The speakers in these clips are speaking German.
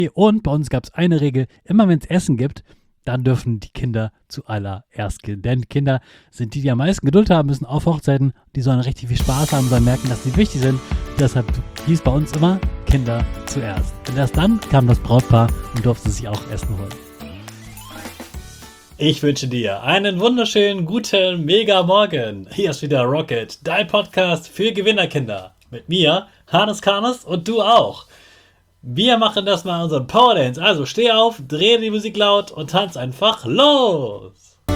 Und bei uns gab es eine Regel, immer wenn es Essen gibt, dann dürfen die Kinder zuallererst gehen. Denn Kinder sind die am meisten Geduld haben müssen auf Hochzeiten. Die sollen richtig viel Spaß haben, sollen merken, dass sie wichtig sind. Deshalb hieß bei uns immer Kinder zuerst. Und erst dann kam das Brautpaar und durfte sich auch Essen holen. Ich wünsche dir einen wunderschönen, guten, mega Morgen. Hier ist wieder Rocket, dein Podcast für Gewinnerkinder. Mit mir, Hannes Karnes und du auch. Wir machen das mal unseren Power Dance. Also steh auf, dreh die Musik laut und tanz einfach los.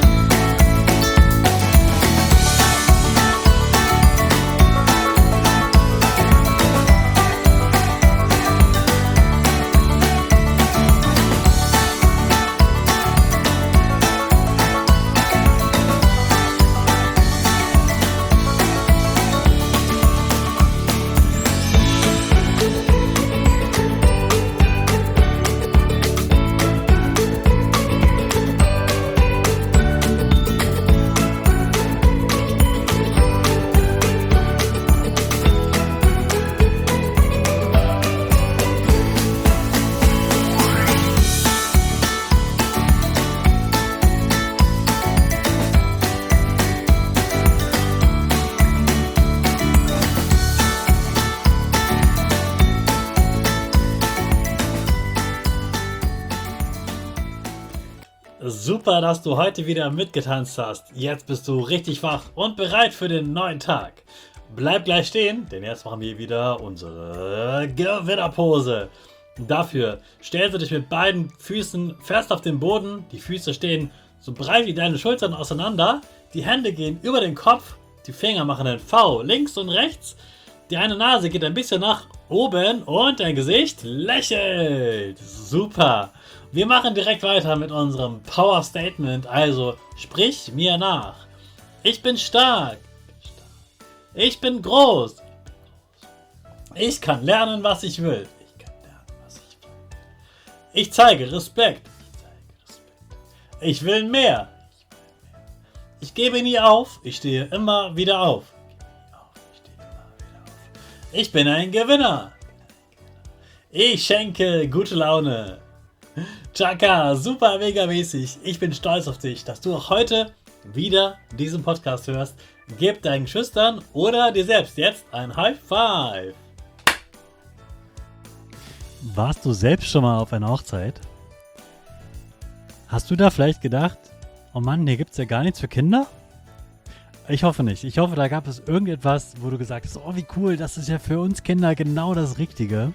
Super, dass du heute wieder mitgetanzt hast. Jetzt bist du richtig wach und bereit für den neuen Tag. Bleib gleich stehen, denn jetzt machen wir wieder unsere Gewinnerpose. Dafür stellst du dich mit beiden Füßen fest auf den Boden. Die Füße stehen so breit wie deine Schultern auseinander. Die Hände gehen über den Kopf. Die Finger machen ein V links und rechts. Die eine Nase geht ein bisschen nach oben und dein Gesicht lächelt. Super. Wir machen direkt weiter mit unserem Power Statement. Also sprich mir nach. Ich bin stark. Ich bin groß. Ich kann lernen, was ich will. Ich zeige Respekt. Ich will mehr. Ich gebe nie auf. Ich stehe immer wieder auf. Ich bin ein Gewinner. Ich schenke gute Laune. Chaka, super mega mäßig. Ich bin stolz auf dich, dass du auch heute wieder diesen Podcast hörst. Gib deinen Geschwistern oder dir selbst jetzt ein High Five. Warst du selbst schon mal auf einer Hochzeit? Hast du da vielleicht gedacht, oh Mann, hier gibt es ja gar nichts für Kinder? Ich hoffe nicht. Ich hoffe, da gab es irgendetwas, wo du gesagt hast, oh wie cool, das ist ja für uns Kinder genau das Richtige.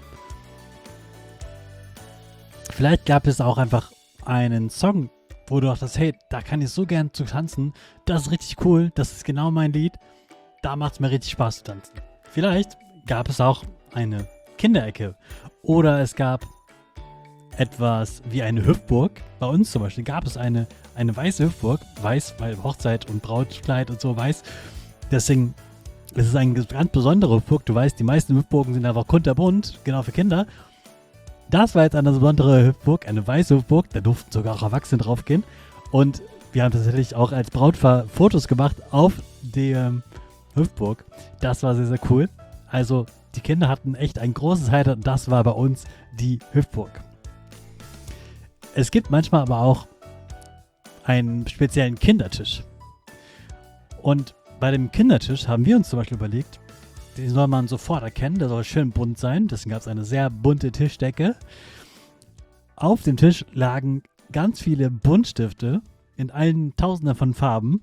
Vielleicht gab es auch einfach einen Song, wo du dachtest, hey, da kann ich so gern zu tanzen. Das ist richtig cool, das ist genau mein Lied. Da macht es mir richtig Spaß zu tanzen. Vielleicht gab es auch eine Kinderecke. Oder es gab etwas wie eine Hüpfburg. Bei uns zum Beispiel gab es eine weiße Hüpfburg. Weiß, weil Hochzeit und Brautkleid und so weiß. Deswegen ist es eine ganz besondere Hüpfburg. Du weißt, die meisten Hüpfburgen sind einfach kunterbunt, genau für Kinder. Das war jetzt eine besondere Hüpfburg, eine weiße Hüpfburg, da durften sogar auch Erwachsene drauf gehen. Und wir haben tatsächlich auch als Brautpaar Fotos gemacht auf der Hüpfburg. Das war sehr, sehr cool. Also die Kinder hatten echt ein großes Highlight und das war bei uns die Hüpfburg. Es gibt manchmal aber auch einen speziellen Kindertisch. Und bei dem Kindertisch haben wir uns zum Beispiel überlegt, den soll man sofort erkennen, der soll schön bunt sein. Deswegen gab es eine sehr bunte Tischdecke. Auf dem Tisch lagen ganz viele Buntstifte in allen Tausenden von Farben.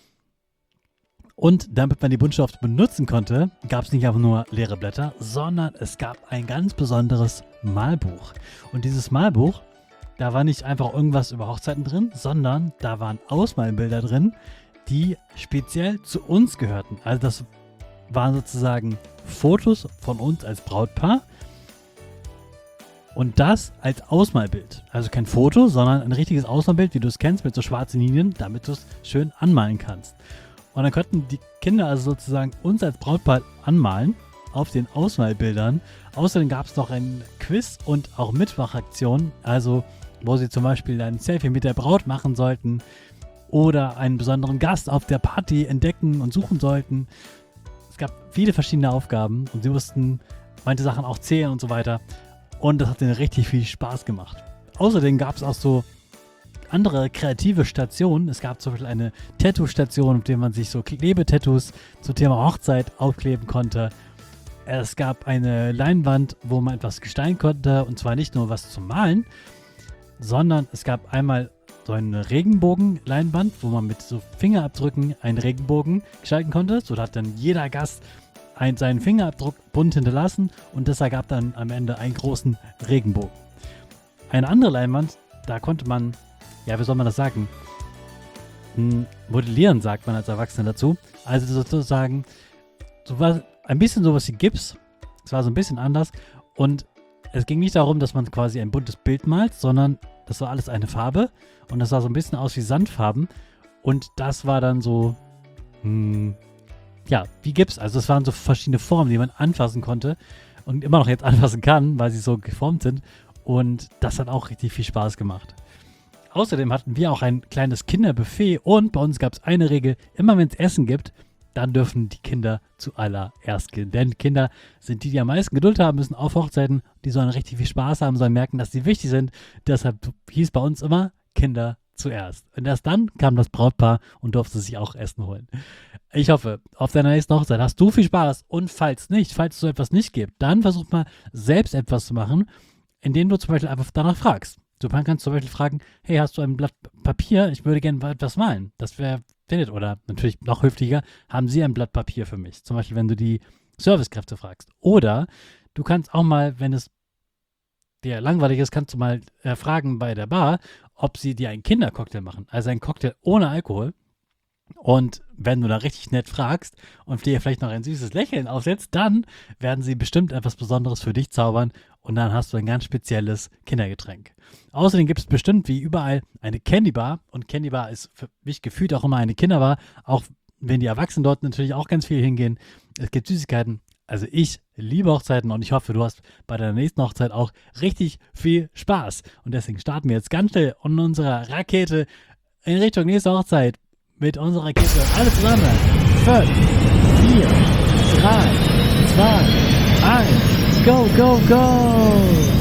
Und damit man die Buntstifte benutzen konnte, gab es nicht einfach nur leere Blätter, sondern es gab ein ganz besonderes Malbuch. Und dieses Malbuch, da war nicht einfach irgendwas über Hochzeiten drin, sondern da waren Ausmalbilder drin, die speziell zu uns gehörten. Also das waren sozusagen Fotos von uns als Brautpaar und das als Ausmalbild. Also kein Foto, sondern ein richtiges Ausmalbild, wie du es kennst, mit so schwarzen Linien, damit du es schön anmalen kannst. Und dann konnten die Kinder also sozusagen uns als Brautpaar anmalen auf den Ausmalbildern. Außerdem gab es noch ein Quiz und auch Mitmachaktionen, also wo sie zum Beispiel ein Selfie mit der Braut machen sollten oder einen besonderen Gast auf der Party entdecken und suchen sollten. Es gab viele verschiedene Aufgaben und sie mussten manche Sachen auch zählen und so weiter. Und das hat denen richtig viel Spaß gemacht. Außerdem gab es auch so andere kreative Stationen. Es gab zum Beispiel eine Tattoo-Station, auf der man sich so Klebetattoos zum Thema Hochzeit aufkleben konnte. Es gab eine Leinwand, wo man etwas gestalten konnte, und zwar nicht nur was zum Malen, sondern es gab einmal so eine Regenbogenleinwand, wo man mit so Fingerabdrücken einen Regenbogen gestalten konnte. So hat dann jeder Gast seinen Fingerabdruck bunt hinterlassen und das ergab dann am Ende einen großen Regenbogen. Eine andere Leinwand, da konnte man, ja, wie soll man das sagen? Modellieren, sagt man als Erwachsener dazu. Also sozusagen, so was, ein bisschen sowas wie Gips. Es war so ein bisschen anders. Und es ging nicht darum, dass man quasi ein buntes Bild malt, sondern das war alles eine Farbe. Und das sah so ein bisschen aus wie Sandfarben. Und das war dann so, ja, wie Gips. Also es waren so verschiedene Formen, die man anfassen konnte. Und immer noch jetzt anfassen kann, weil sie so geformt sind. Und das hat auch richtig viel Spaß gemacht. Außerdem hatten wir auch ein kleines Kinderbuffet und bei uns gab es eine Regel, immer wenn es Essen gibt, dann dürfen die Kinder zuallererst gehen. Denn Kinder sind die am meisten Geduld haben müssen auf Hochzeiten. Die sollen richtig viel Spaß haben, sollen merken, dass sie wichtig sind. Deshalb hieß bei uns immer Kinder zuerst. Und erst dann kam das Brautpaar und durfte sich auch Essen holen. Ich hoffe, auf deiner nächsten Hochzeit hast du viel Spaß. Und falls nicht, falls es so etwas nicht gibt, dann versuch mal selbst etwas zu machen, indem du zum Beispiel einfach danach fragst. Du kannst zum Beispiel fragen, hey, hast du ein Blatt Papier? Ich würde gerne etwas malen. Das wäre nett. Oder natürlich noch höflicher, haben Sie ein Blatt Papier für mich? Zum Beispiel, wenn du die Servicekräfte fragst. Oder du kannst auch mal, wenn es dir langweilig ist, kannst du mal fragen bei der Bar, ob sie dir einen Kindercocktail machen. Also einen Cocktail ohne Alkohol. Und wenn du da richtig nett fragst und dir vielleicht noch ein süßes Lächeln aufsetzt, dann werden sie bestimmt etwas Besonderes für dich zaubern und dann hast du ein ganz spezielles Kindergetränk. Außerdem gibt es bestimmt wie überall eine Candy Bar und Candy Bar ist für mich gefühlt auch immer eine Kinderbar, auch wenn die Erwachsenen dort natürlich auch ganz viel hingehen. Es gibt Süßigkeiten. Also ich liebe Hochzeiten und ich hoffe, du hast bei deiner nächsten Hochzeit auch richtig viel Spaß. Und deswegen starten wir jetzt ganz schnell in unserer Rakete in Richtung nächste Hochzeit. Mit unserer Rakete. Alles zusammen. 5, 4, 3, 2, 1. Go, go, go!